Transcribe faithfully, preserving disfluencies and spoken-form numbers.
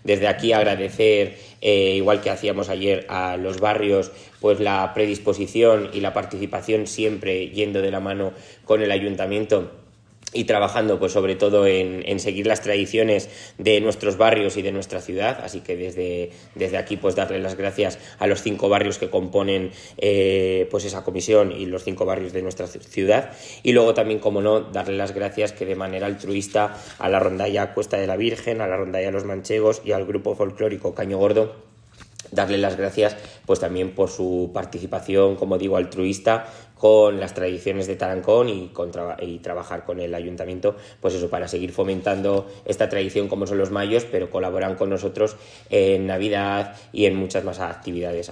Desde aquí agradecer, eh, igual que hacíamos ayer, a los barrios, pues la predisposición y la participación siempre yendo de la mano con el ayuntamiento y trabajando pues sobre todo en, en seguir las tradiciones de nuestros barrios y de nuestra ciudad. Así que desde, desde aquí pues darle las gracias a los cinco barrios que componen eh, pues esa comisión y los cinco barrios de nuestra ciudad. Y luego también, como no, darle las gracias que de manera altruista a la rondalla Cuesta de la Virgen, a la rondalla Los Manchegos y al grupo folclórico Caño Gordo, darle las gracias pues también por su participación, como digo, altruista con las tradiciones de Tarancón y, con tra- y trabajar con el ayuntamiento, pues eso, para seguir fomentando esta tradición como son los mayos, pero colaboran con nosotros en Navidad y en muchas más actividades.